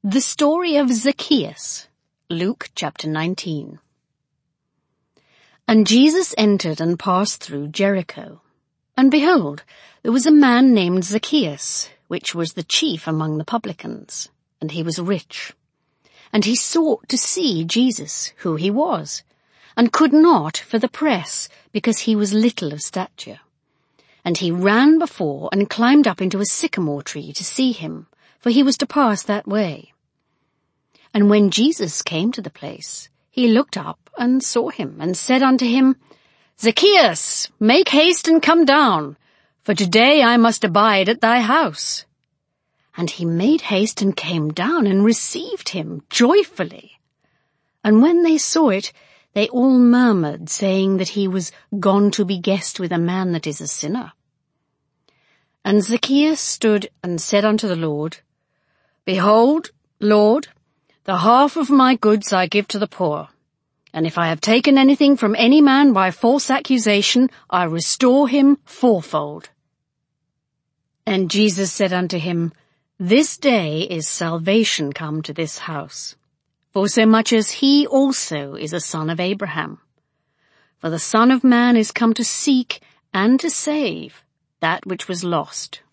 The story of Zacchaeus, Luke chapter 19. And Jesus entered and passed through Jericho. And behold, there was a man named Zacchaeus, which was the chief among the publicans, and he was rich. And he sought to see Jesus, who he was, and could not for the press, because he was little of stature. And he ran before and climbed up into a sycamore tree to see him, for he was to pass that way. And when Jesus came to the place, he looked up and saw him, and said unto him, Zacchaeus, make haste and come down, for today I must abide at thy house. And he made haste and came down and received him joyfully. And when they saw it, they all murmured, saying that he was gone to be guest with a man that is a sinner. And Zacchaeus stood and said unto the Lord, Behold, Lord, the half of my goods I give to the poor, and if I have taken anything from any man by false accusation, I restore him fourfold. And Jesus said unto him, This day is salvation come to this house, forsomuch as he also is a son of Abraham. For the Son of Man is come to seek and to save that which was lost.